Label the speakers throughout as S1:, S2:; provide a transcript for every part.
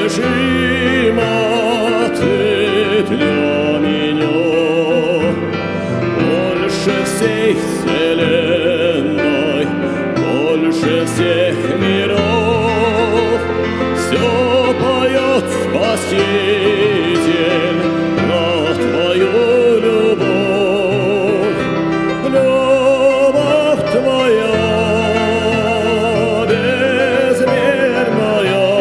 S1: недостижима ты для меня, больше всей вселенной, больше всех миров. Все поет Спаситель про твою любовь. Любовь твоя безмерная,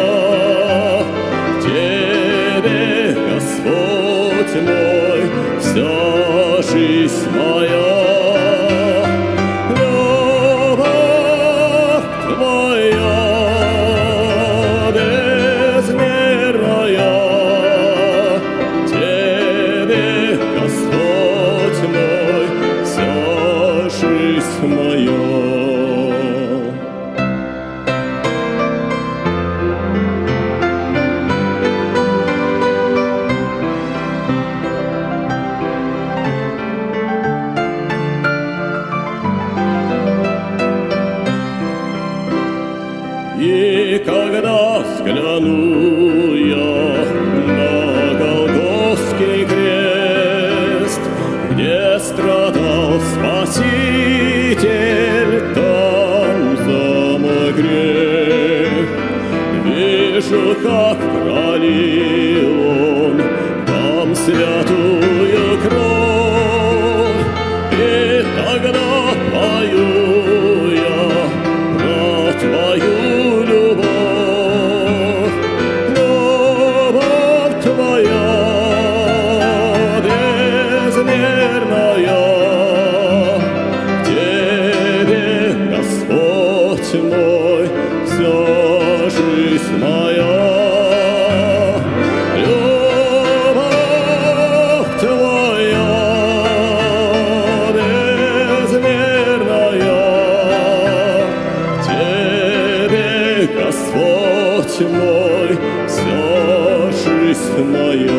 S1: тебе, Господь мой, вся жизнь моя. И когда взгляну я на Голгофский крест, где страдал Спаситель там за мой грех, вижу, как пролил Он там святую кровь, и тогда пою я про твою мой, вся жизнь моя. Любовь твоя безмерная, тебе, Господь мой, вся жизнь моя.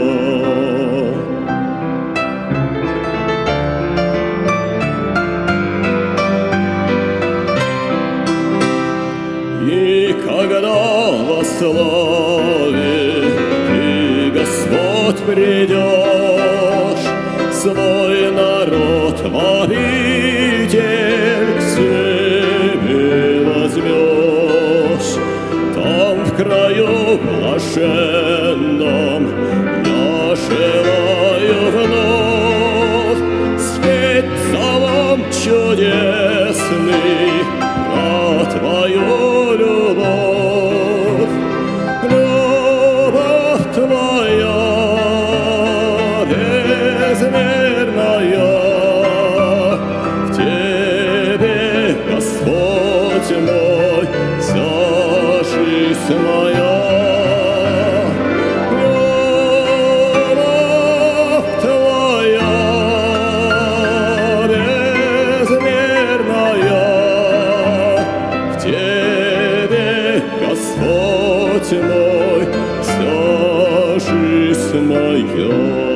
S1: И когда во славе ты, Господь, придешь, свой народ в обитель к себе возьмешь, там в краю блаженном я желаю вновь спеть псалом чудесный про твою любовь. Любовь твоя безмерная, в тебе, Господь мой, вся жизнь моя. Любовь твоя безмерная, в тебе, Господь мой, вся жизнь моя.